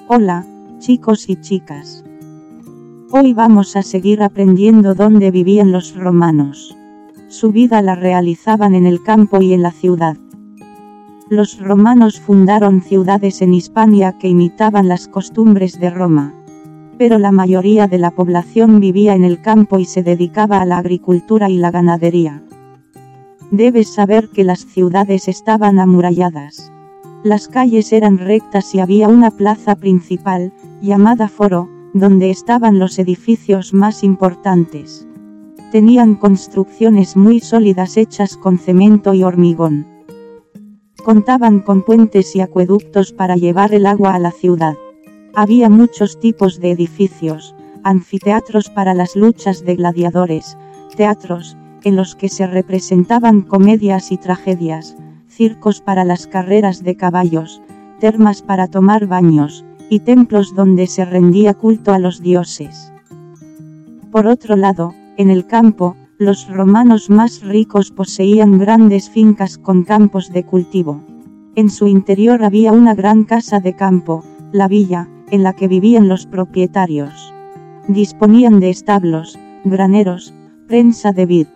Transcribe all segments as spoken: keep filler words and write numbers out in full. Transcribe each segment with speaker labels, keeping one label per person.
Speaker 1: Hola, chicos y chicas. Hoy vamos a seguir aprendiendo dónde vivían los romanos. Su vida la realizaban en el campo y en la ciudad. Los romanos fundaron ciudades en Hispania que imitaban las costumbres de Roma. Pero la mayoría de la población vivía en el campo y se dedicaba a la agricultura y la ganadería. Debes saber que las ciudades estaban amuralladas. Las calles eran rectas y había una plaza principal, llamada Foro, donde estaban los edificios más importantes. Tenían construcciones muy sólidas hechas con cemento y hormigón. Contaban con puentes y acueductos para llevar el agua a la ciudad. Había muchos tipos de edificios, anfiteatros para las luchas de gladiadores, teatros, en los que se representaban comedias y tragedias, circos para las carreras de caballos, termas para tomar baños, y templos donde se rendía culto a los dioses. Por otro lado, en el campo, los romanos más ricos poseían grandes fincas con campos de cultivo. En su interior había una gran casa de campo, la villa, en la que vivían los propietarios. Disponían de establos, graneros, prensa de vid.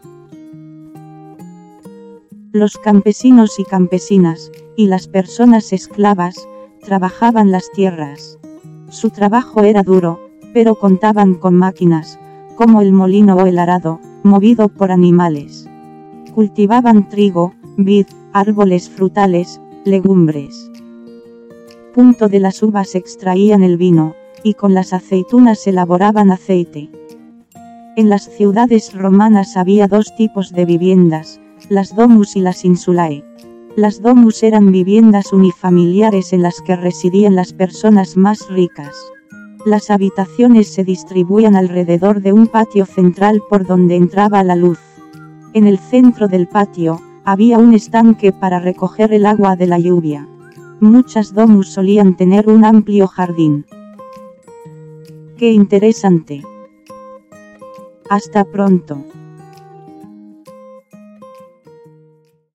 Speaker 1: Los campesinos y campesinas, y las personas esclavas, trabajaban las tierras. Su trabajo era duro, pero contaban con máquinas, como el molino o el arado, movido por animales. Cultivaban trigo, vid, árboles frutales, legumbres. Punto de las uvas extraían el vino, y con las aceitunas elaboraban aceite. En las ciudades romanas había dos tipos de viviendas, las domus y las insulae. Las domus eran viviendas unifamiliares en las que residían las personas más ricas. Las habitaciones se distribuían alrededor de un patio central por donde entraba la luz. En el centro del patio, había un estanque para recoger el agua de la lluvia. Muchas domus solían tener un amplio jardín. ¡Qué interesante! Hasta pronto.